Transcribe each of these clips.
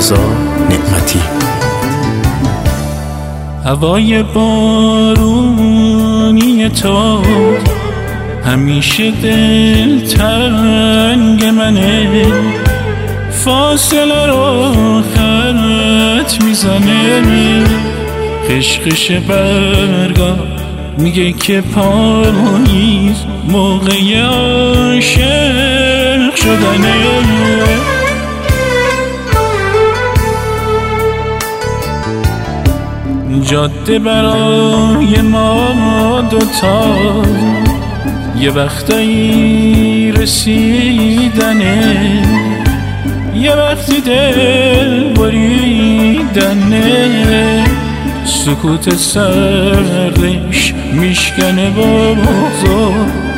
رضا نعمتی. هوای بارونی تو همیشه دلتنگ منه، فاصله رو خط میزنه، خشخش برگا میگه که پاییز موقع عاشق شدنه. جاده برای ما دوتا یه وقتایی رسیدنه، یه وقتی دل بریدنه، سکوت سردش میشکنه بغضو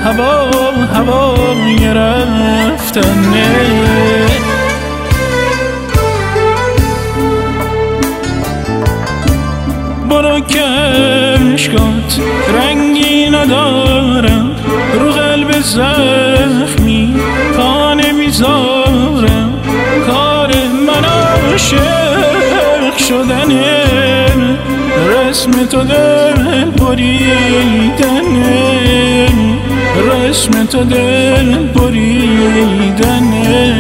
هوای رفتنه. برو که عشقات رنگی ندارم، رو قلب زخمی پا نمیذارم، کار من عاشق شدنه، رسم تو دل بریدنه، رسم تو دل بریدنه.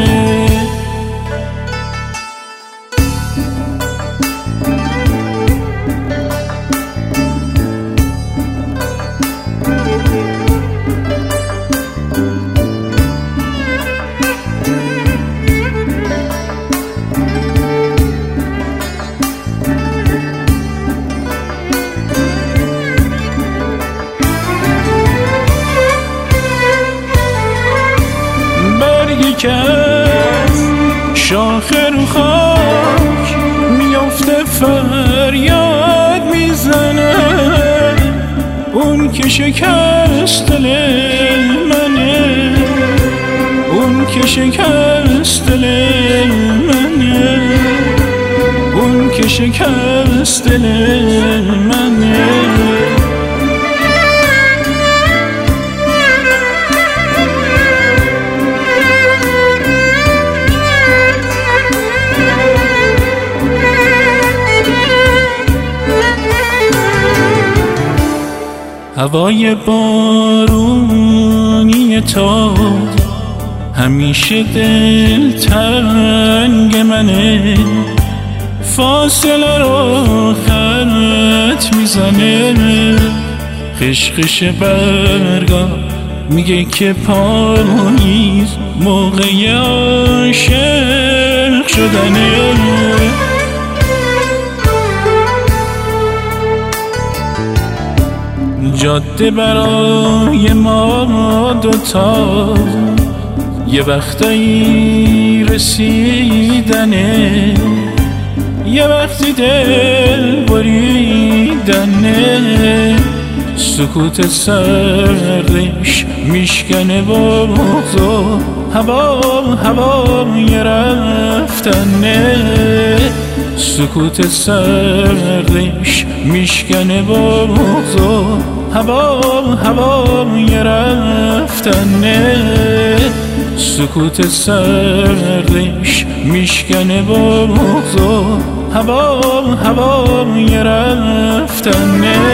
که شاخ رو خاک میافته فریاد میزنه، اون که شکست دل منه، اون که شکست دل منه، اون که شکست دل منه. هوای بارونی تو همیشه دلتنگ منه، فاصله رو خط میزنه، خشخش برگا میگه که پاییز موقع عاشق شدنه. جاده برای ما دوتا یه وقتایی رسیدنه، یه وقتی دل بریدنه، سکوت سردش میشکنه بغضو هوای رفتنه، سکوت سردش میشکنه بغضو هوای رفتنه، سکوت سردش میشکنه بغضو هوای رفتنه.